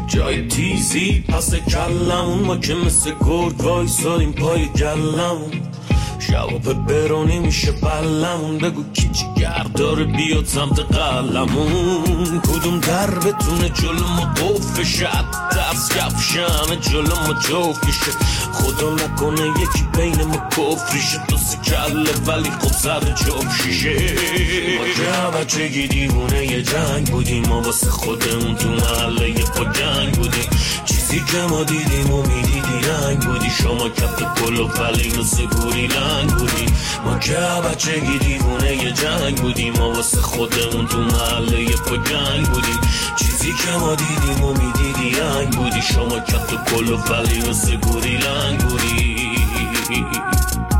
جای تیزی پس کلمون، ما که مثل گرگ وایسادیم پای گلمون. شباب برونی میشه بلمون، بگو کی جگر داره بیاد سمت قلمون. کدوم در بتونه جلو ما قفل شد، دست کفشمه جلو ما جوفشه. خدا نکنه یکی بین ما کفریشه، تو کله ولی خب سر جوفشه. ما که بچگی دیوونه یه جنگ بودیم، ما واسه خودمون تو محله یه پا جنگ بودیم. چیزی که ما دیدیم و میدیدی رنگ بودی، شما کف کلو ولی مثل گوری لنگ بودی. ما که بچگی دیوونه یه جنگ بودیم، ما واسه خودمون تو محله یه پا جنگ بودیم. چیزی که ما دیدیم و میدیدی رنگ بودی، شما کف کلو ولی مثل گوری لنگ بودی.